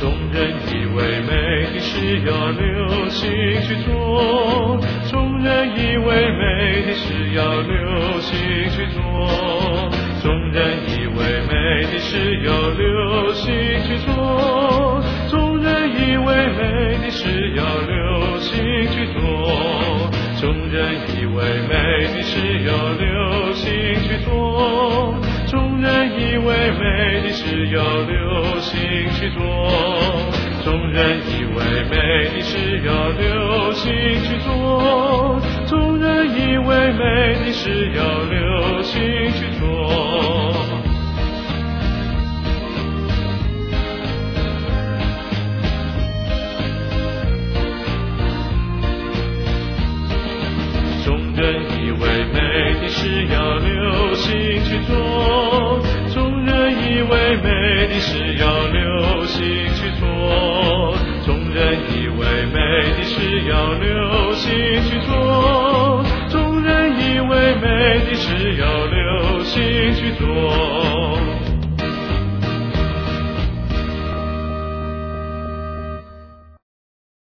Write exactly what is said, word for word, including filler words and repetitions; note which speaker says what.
Speaker 1: 众人以为美的事要流行去做，众人以为美的事要流行去做，众人以为美的事要流行去做，众人以为美的事要流行去做，众人以为美的事要流行去做，众人以为美的事要流行去做，众人以为美的事要流行去做，众人以为美的事要流行去做。众人以为美的事要流行去做，众人以为美的事要流行去做，众人以为美的事要流行去做，众人以为美的事要流行去做。